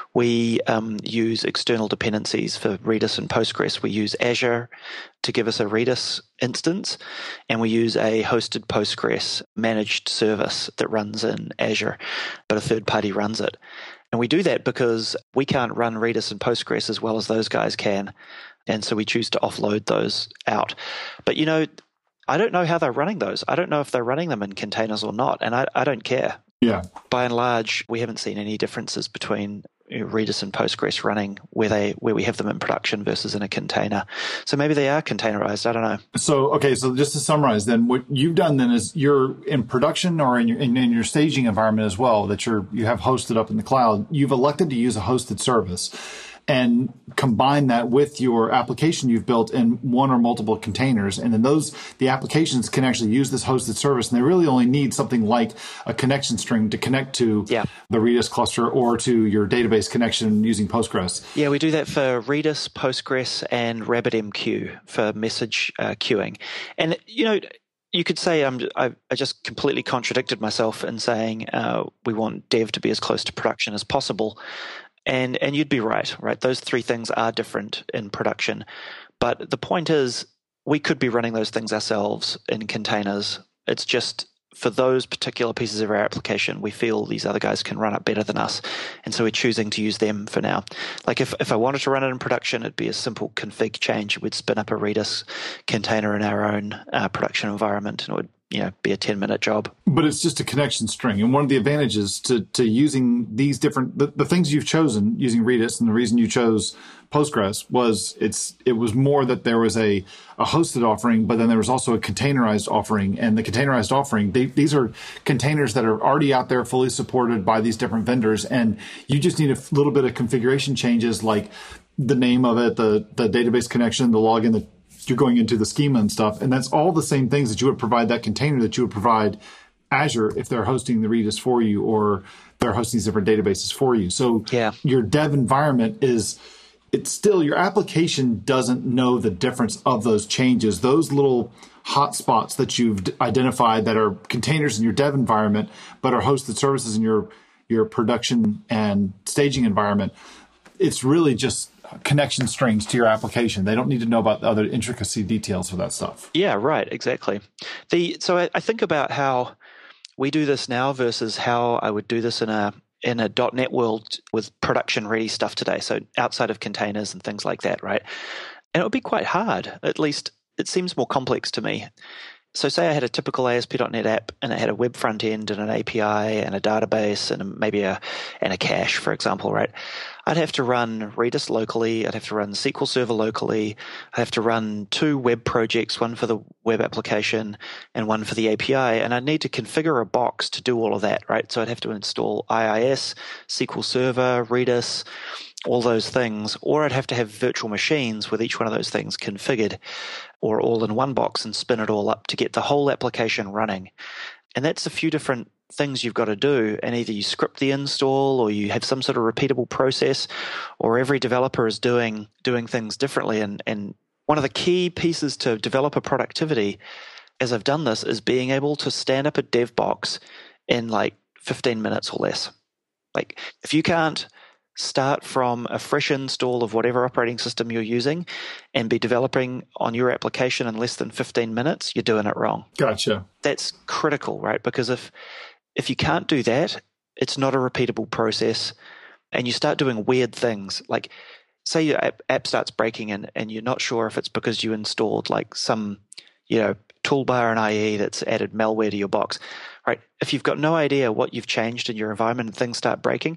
We um, use external dependencies for Redis and Postgres. We use Azure to give us a Redis instance, and we use a hosted Postgres managed service that runs in Azure, but a third party runs it. And we do that because we can't run Redis and Postgres as well as those guys can, and so we choose to offload those out. But, you know, I don't know how they're running those. I don't know if they're running them in containers or not, and I, I don't care. Yeah. By and large, we haven't seen any differences between you know, Redis and Postgres running where they where we have them in production versus in a container. So maybe they are containerized. I don't know. So okay, so just to summarize, then what you've done then is you're in production or in your in, in your staging environment as well that you're you have hosted up in the cloud. You've elected to use a hosted service and combine that with your application you've built in one or multiple containers. And then those, the applications can actually use this hosted service, and they really only need something like a connection string to connect to yeah. the Redis cluster or to your database connection using Postgres. Yeah, we do that for Redis, Postgres, and RabbitMQ for message uh, queuing. And, you know, you could say um, I, I just completely contradicted myself in saying uh, we want dev to be as close to production as possible. And and you'd be right, right? Those three things are different in production. But the point is, we could be running those things ourselves in containers. It's just for those particular pieces of our application, we feel these other guys can run it better than us. And so we're choosing to use them for now. Like if, if I wanted to run it in production, it'd be a simple config change. We'd spin up a Redis container in our own uh, production environment, and it would you know, be a ten-minute job. But it's just a connection string. And one of the advantages to, to using these different, the, the things you've chosen using Redis, and the reason you chose Postgres was it's it was more that there was a, a hosted offering, but then there was also a containerized offering. And the containerized offering, they, these are containers that are already out there, fully supported by these different vendors. And you just need a little bit of configuration changes, like the name of it, the, the database connection, the login, the you're going into the schema and stuff. And that's all the same things that you would provide that container that you would provide Azure if they're hosting the Redis for you or they're hosting these different databases for you. So yeah. your dev environment is, it's still, your application doesn't know the difference of those changes. Those little hotspots that you've identified that are containers in your dev environment, but are hosted services in your, your production and staging environment, it's really just connection strings to your application. They don't need to know about the other intricacy details for that stuff. Yeah, right, exactly. The so I, I think about how we do this now versus how I would do this in a in a .NET world with production ready stuff today. So outside of containers and things like that, right? And it would be quite hard. At least it seems more complex to me. So say I had a typical A S P dot NET app and it had a web front end and an A P I and a database and maybe a and a cache, for example, right? I'd have to run Redis locally. I'd have to run S Q L Server locally. I'd have to run two web projects, one for the web application and one for the A P I. And I'd need to configure a box to do all of that, right? So I'd have to install I I S, S Q L Server, Redis, all those things. Or I'd have to have virtual machines with each one of those things configured, or all in one box and spin it all up to get the whole application running. And that's a few different things you've got to do, and either you script the install or you have some sort of repeatable process, or every developer is doing doing things differently. And, and one of the key pieces to developer productivity as I've done this is being able to stand up a dev box in like fifteen minutes or less. Like if you can't start from a fresh install of whatever operating system you're using and be developing on your application in less than fifteen minutes, you're doing it wrong. Gotcha. That's critical, right? Because if if you can't do that, it's not a repeatable process, and you start doing weird things. Like say your app, app starts breaking and, and you're not sure if it's because you installed like some, you know, toolbar in I E that's added malware to your box, right? If you've got no idea what you've changed in your environment and things start breaking,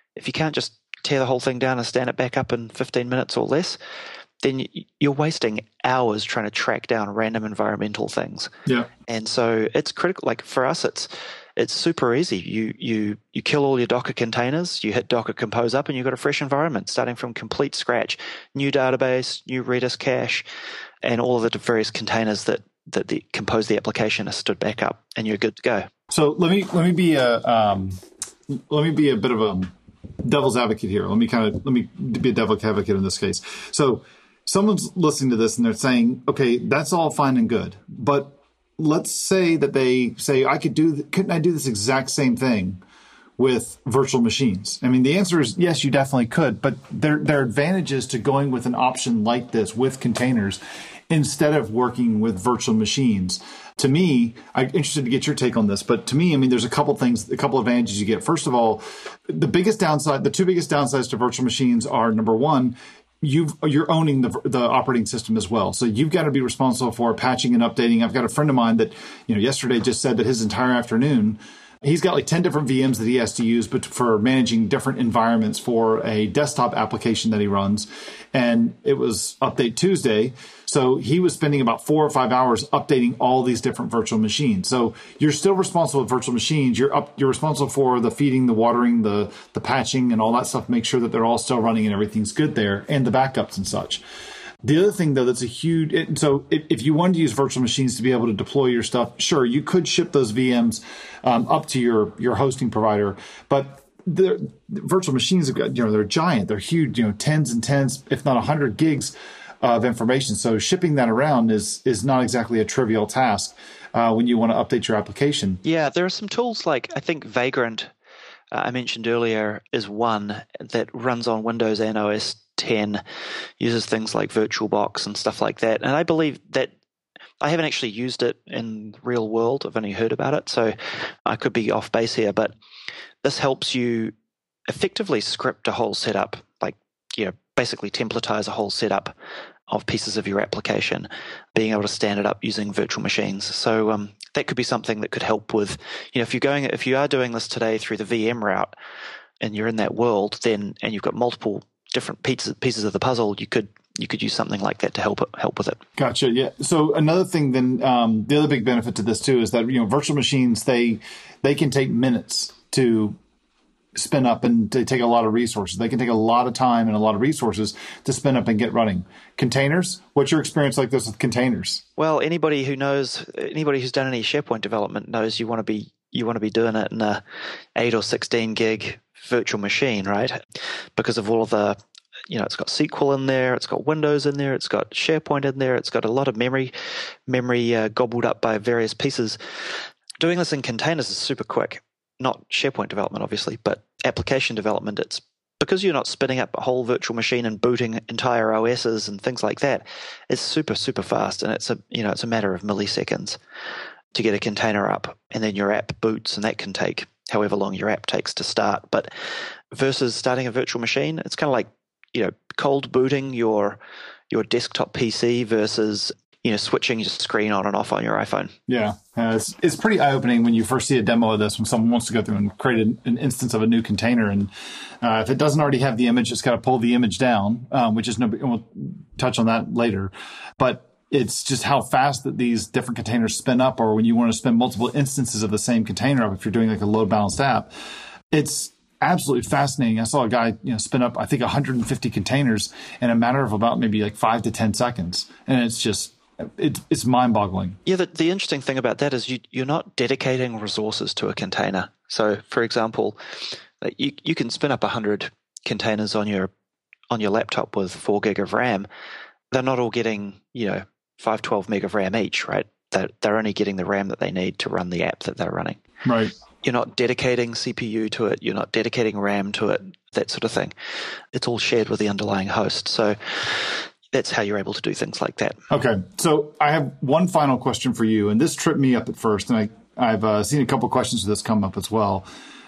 if you can't just tear the whole thing down and stand it back up in fifteen minutes or less, then you're wasting hours trying to track down random environmental things. Yeah. And so it's critical. Like for us, it's it's super easy. You you you kill all your Docker containers, you hit Docker Compose up, and you've got a fresh environment starting from complete scratch. New database, new Redis cache, and all of the various containers that that the compose the application are stood back up, and you're good to go. So let me let me be a um, let me be a bit of a devil's advocate here. Let me kind of let me be a devil's advocate in this case. So someone's listening to this and they're saying, okay, that's all fine and good, but let's say that they say, I could do, couldn't I do this exact same thing with virtual machines? I mean, the answer is yes, you definitely could, but there, there are advantages to going with an option like this with containers instead of working with virtual machines. To me, I'm interested to get your take on this, but to me, I mean, there's a couple things, a couple of advantages you get. First of all, the biggest downside, the two biggest downsides to virtual machines are, number one, You've, you're owning the the operating system as well. So you've got to be responsible for patching and updating. I've got a friend of mine that, you know, yesterday just said that his entire afternoon, he's got like ten different V Ms that he has to use, but for managing different environments for a desktop application that he runs. And it was update Tuesday. So he was spending about four or five hours updating all these different virtual machines. So you're still responsible with virtual machines. You're up, you're responsible for the feeding, the watering, the, the patching and all that stuff. Make sure that they're all still running and everything's good there, and the backups and such. The other thing, though, that's a huge it, – so if, if you wanted to use virtual machines to be able to deploy your stuff, sure, you could ship those V Ms um, up to your, your hosting provider. But the virtual machines have got – you know, they're giant. They're huge, you know, tens and tens, if not one hundred gigs of information. So shipping that around is is not exactly a trivial task uh, when you want to update your application. Yeah, there are some tools like I think Vagrant, uh, I mentioned earlier, is one that runs on Windows and O S ten, uses things like VirtualBox and stuff like that. And I believe that I haven't actually used it in real world. I've only heard about it, so I could be off base here. But this helps you effectively script a whole setup, like, you know, basically templatize a whole setup of pieces of your application, being able to stand it up using virtual machines. So um, that could be something that could help with, you know, if you're going, if you are doing this today through the V M route and you're in that world, then, and you've got multiple different pieces pieces of the puzzle, you could you could use something like that to help it, help with it. Gotcha. Yeah. So another thing, then, um, the other big benefit to this too is that, you know, virtual machines, they they can take minutes to spin up, and they take a lot of resources. They can take a lot of time and a lot of resources to spin up and get running. Containers, what's your experience like this with containers? Well, anybody who knows, anybody who's done any SharePoint development knows you want to be you want to be doing it in a eight or sixteen gig virtual machine, right? Because of all of the, you know, it's got S Q L in there, it's got Windows in there, it's got SharePoint in there, it's got a lot of memory, memory uh, gobbled up by various pieces. Doing this in containers is super quick. Not SharePoint development, obviously, but application development. It's because you're not spinning up a whole virtual machine and booting entire O Ss and things like that. It's super, super fast, and it's a you know it's a matter of milliseconds to get a container up, and then your app boots, and that can take however long your app takes to start. But versus starting a virtual machine, it's kind of like, you know, cold booting your your desktop P C versus, you know, switching your screen on and off on your iPhone. Yeah, uh, it's it's pretty eye-opening when you first see a demo of this, when someone wants to go through and create an, an instance of a new container. And uh, if it doesn't already have the image, it's got to pull the image down, um, which is no, we'll touch on that later. But it's just how fast that these different containers spin up, or when you want to spin multiple instances of the same container up, if you're doing like a load-balanced app, it's absolutely fascinating. I saw a guy, you know, spin up, I think, one hundred fifty containers in a matter of about maybe like five to ten seconds. And it's just, It's it's mind-boggling. Yeah, the, the interesting thing about that is you, you're not dedicating resources to a container. So, for example, you you can spin up one hundred containers on your on your laptop with four gig of RAM. They're not all getting, you know, five twelve meg of RAM each, right? They're, they're only getting the RAM that they need to run the app that they're running. Right. You're not dedicating C P U to it. You're not dedicating RAM to it, that sort of thing. It's all shared with the underlying host. So that's how you're able to do things like that. Okay. So I have one final question for you, and this tripped me up at first, and I, I've uh, seen a couple questions of this come up as well.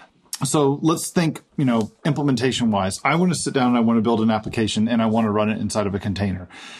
So let's think, you know, implementation-wise. I want to sit down and I want to build an application, and I want to run it inside of a container.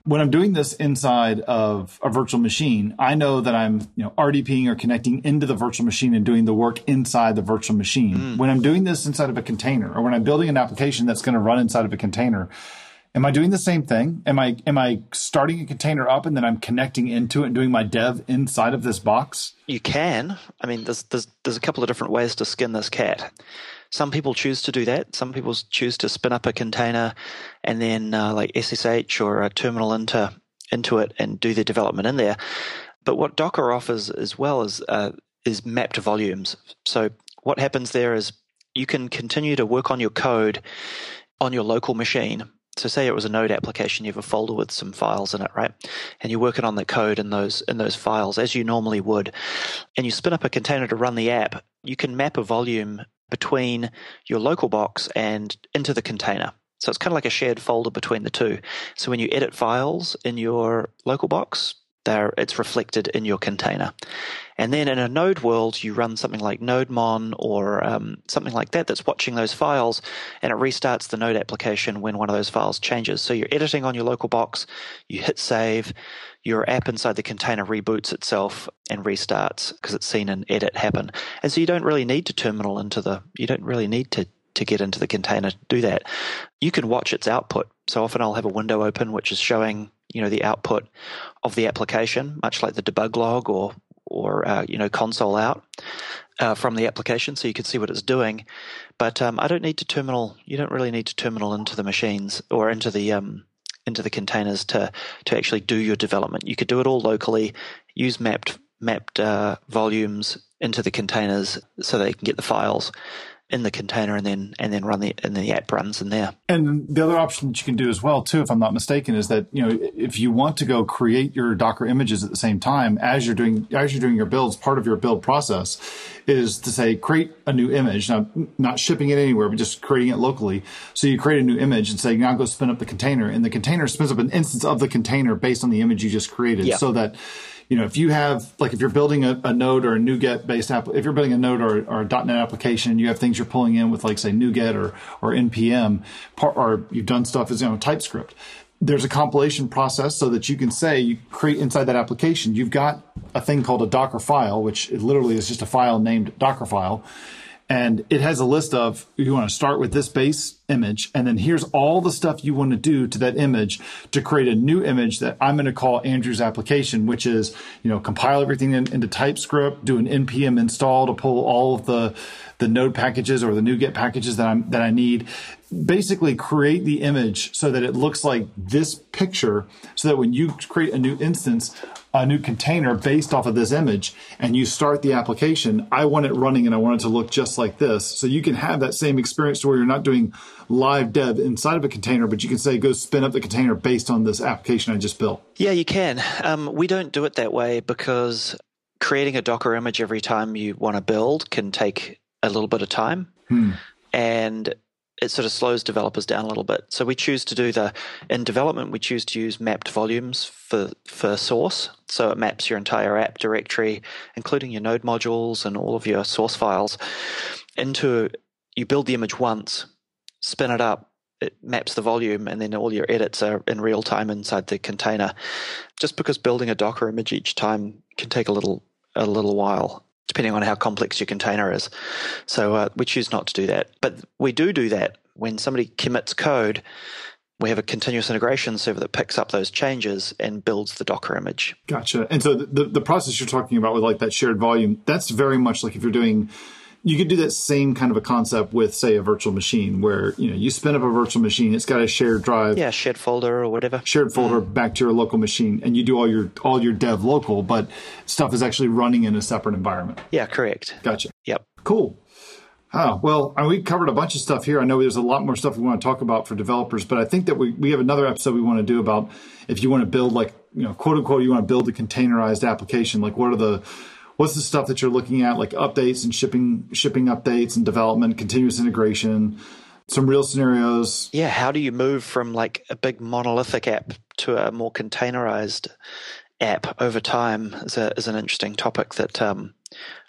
when I'm doing this inside of a virtual machine, I know that I'm, you know, RDPing or connecting into the virtual machine and doing the work inside the virtual machine. Mm. When I'm doing this inside of a container, or when I'm building an application that's going to run inside of a container, am I doing the same thing? Am I am I starting a container up and then I'm connecting into it and doing my dev inside of this box? You can. I mean, there's there's there's a couple of different ways to skin this cat. Some people choose to do that. Some people choose to spin up a container and then uh, like S S H or a terminal into into it and do their development in there. But what Docker offers as well is uh, is mapped volumes. So what happens there is you can continue to work on your code on your local machine. So say it was a Node application, you have a folder with some files in it, right? And you're working on the code in those in those files as you normally would. And you spin up a container to run the app. You can map a volume between your local box and into the container. So it's kind of like a shared folder between the two. So when you edit files in your local box, there it's reflected in your container. And then in a Node world, you run something like NodeMon or um, something like that that's watching those files, and it restarts the Node application when one of those files changes. So you're editing on your local box, you hit save, your app inside the container reboots itself and restarts because it's seen an edit happen. And so you don't really need to terminal into the, you don't really need to to get into the container to do that. You can watch its output. So often I'll have a window open which is showing, you know, the output of the application, much like the debug log or or uh, you know, console out uh, from the application, so you can see what it's doing. But um, I don't need to terminal. You don't really need to terminal into the machines or into the um, into the containers to to actually do your development. You could do it all locally. Use mapped mapped uh, volumes into the containers so they can get the files in the container and then and then run the and the app runs in there. And the other option that you can do as well too, if I'm not mistaken, is that, you know, if you want to go create your Docker images at the same time as you're doing as you're doing your builds, part of your build process is to say create a new image. Now, not shipping it anywhere, but just creating it locally. So you create a new image and say, now go spin up the container, and the container spins up an instance of the container based on the image you just created, yeah. So that, you know, if you have, like, if you're building a, a Node or a NuGet based app, if you're building a Node or, or a .NET application, you have things you're pulling in with, like, say, NuGet or, or N P M, or you've done stuff as, you know, TypeScript. There's a compilation process so that you can say, you create inside that application, you've got a thing called a Docker file, which it literally is just a file named Docker file. And it has a list of, you want to start with this base image, and then here's all the stuff you want to do to that image to create a new image that I'm going to call Andrew's application, which is, you know, compile everything in, into TypeScript, do an N P M install to pull all of the, the Node packages or the NuGet packages that I'm, that I need. Basically create the image so that it looks like this picture, so that when you create a new instance, a new container based off of this image, and you start the application, I want it running and I want it to look just like this. So you can have that same experience to where you're not doing live dev inside of a container, but you can say, go spin up the container based on this application I just built. Yeah, you can. Um, we don't do it that way because creating a Docker image every time you want to build can take a little bit of time. Hmm. And it sort of slows developers down a little bit. So we choose to do the, in development, we choose to use mapped volumes for, for source. So it maps your entire app directory, including your Node modules and all of your source files, into, you build the image once, spin it up, it maps the volume, and then all your edits are in real time inside the container. Just because building a Docker image each time can take a little, a little while, depending on how complex your container is. So uh, we choose not to do that. But we do do that when somebody commits code. We have a continuous integration server that picks up those changes and builds the Docker image. Gotcha. And so the, the process you're talking about with like that shared volume, that's very much like if you're doing, you could do that same kind of a concept with, say, a virtual machine where, you know, you spin up a virtual machine, it's got a shared drive. Yeah, shared folder or whatever. Shared folder mm. back to your local machine, and you do all your all your dev local, but stuff is actually running in a separate environment. Yeah, correct. Gotcha. Yep. Cool. Oh, well, I mean, we covered a bunch of stuff here. I know there's a lot more stuff we want to talk about for developers, but I think that we, we have another episode we want to do about if you want to build, like, you know, quote unquote, you want to build a containerized application, like what are the What's the stuff that you're looking at, like updates and shipping, shipping updates and development, continuous integration, some real scenarios? Yeah, how do you move from like a big monolithic app to a more containerized app over time is, a, is an interesting topic that um,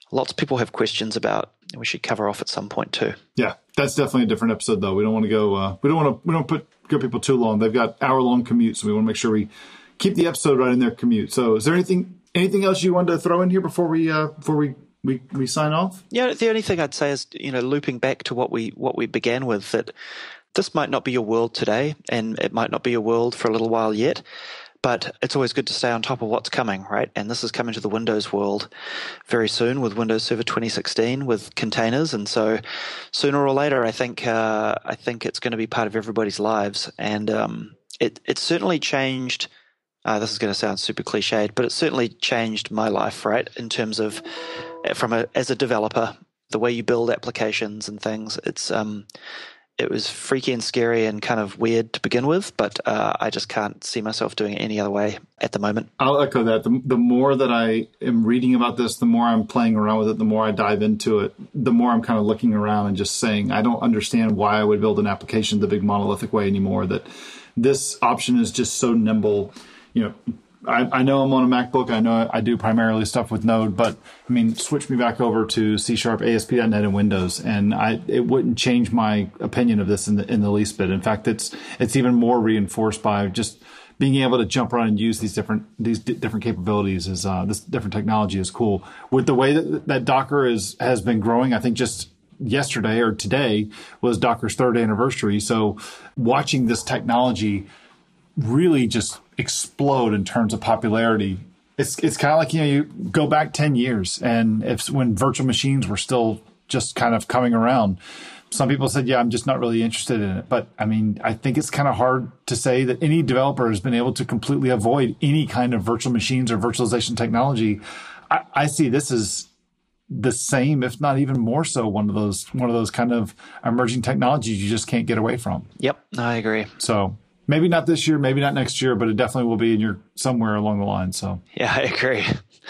lots of people have questions about, and we should cover off at some point too. Yeah, that's definitely a different episode, though. We don't want to go. Uh, we don't want to. We don't put give people too long. They've got hour long commutes, so we want to make sure we keep the episode right in their commute. So, is there anything anything else you wanted to throw in here before we uh, before we, we we sign off? Yeah, the only thing I'd say is, you know, looping back to what we what we began with, that this might not be your world today, and it might not be your world for a little while yet. But it's always good to stay on top of what's coming, right? And this is coming to the Windows world very soon with Windows Server twenty sixteen with containers. And so sooner or later, I think uh, I think it's going to be part of everybody's lives. And um, it it's certainly changed. Uh, this is going to sound super cliched, but it certainly changed my life, right? In terms of from a as a developer, the way you build applications and things. It's um. It was freaky and scary and kind of weird to begin with, but uh, I just can't see myself doing it any other way at the moment. I'll echo that. The, the more that I am reading about this, the more I'm playing around with it, the more I dive into it, the more I'm kind of looking around and just saying, I don't understand why I would build an application the big monolithic way anymore, that this option is just so nimble. You know, I, I know I'm on a MacBook. I know I do primarily stuff with Node, but I mean, switch me back over to C Sharp, A S P dot net, and Windows, and I it wouldn't change my opinion of this in the in the least bit. In fact, it's it's even more reinforced by just being able to jump around and use these different these d- different capabilities. Is uh, this different technology is cool with the way that that Docker is has been growing. I think just yesterday or today was Docker's third anniversary. So watching this technology really just explode in terms of popularity. It's it's kind of like, you know, you go back ten years and if when virtual machines were still just kind of coming around, some people said, yeah, I'm just not really interested in it. But I mean, I think it's kind of hard to say that any developer has been able to completely avoid any kind of virtual machines or virtualization technology. I, I see this as the same, if not even more so, one of those one of those kind of emerging technologies you just can't get away from. Yep, I agree. So maybe not this year, maybe not next year, but it definitely will be in your somewhere along the line. So yeah, I agree.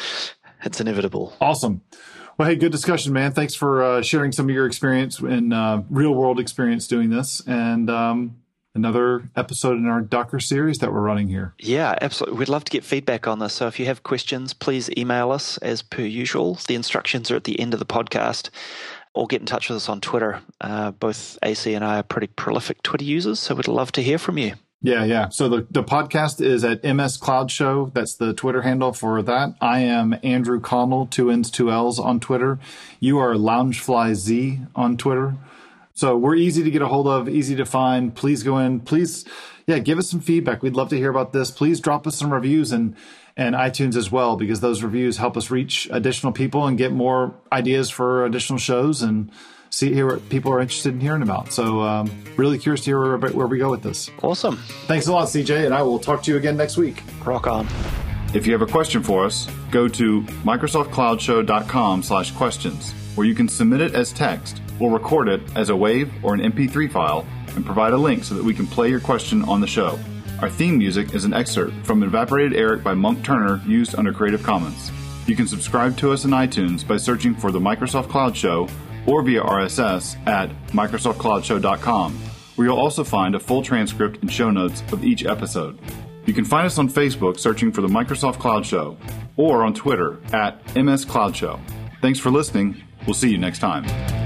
It's inevitable. Awesome. Well, hey, good discussion, man. Thanks for uh, sharing some of your experience and uh, real world experience doing this. And um, another episode in our Docker series that we're running here. Yeah, absolutely. We'd love to get feedback on this. So if you have questions, please email us as per usual. The instructions are at the end of the podcast. Or get in touch with us on Twitter. Uh, both A C and I are pretty prolific Twitter users, so we'd love to hear from you. Yeah, yeah. So the, the podcast is at M S Cloud Show. That's the Twitter handle for that. I am Andrew Connell, two N's, two L's on Twitter. You are LoungeflyZ on Twitter. So we're easy to get a hold of, easy to find. Please go in. Please, yeah, give us some feedback. We'd love to hear about this. Please drop us some reviews and and iTunes as well, because those reviews help us reach additional people and get more ideas for additional shows and see hear what people are interested in hearing about. So um, really curious to hear where, where we go with this. Awesome. Thanks a lot, C J, and I will talk to you again next week. Rock on. If you have a question for us, go to microsoftcloudshow.com slash questions, where you can submit it as text. We'll record it as a WAV or an M P three file and provide a link so that we can play your question on the show. Our theme music is an excerpt from Evaporated Eric by Monk Turner, used under Creative Commons. You can subscribe to us in iTunes by searching for the Microsoft Cloud Show or via R S S at microsoft cloud show dot com, where you'll also find a full transcript and show notes of each episode. You can find us on Facebook searching for the Microsoft Cloud Show or on Twitter at M S Cloud Show. Thanks for listening. We'll see you next time.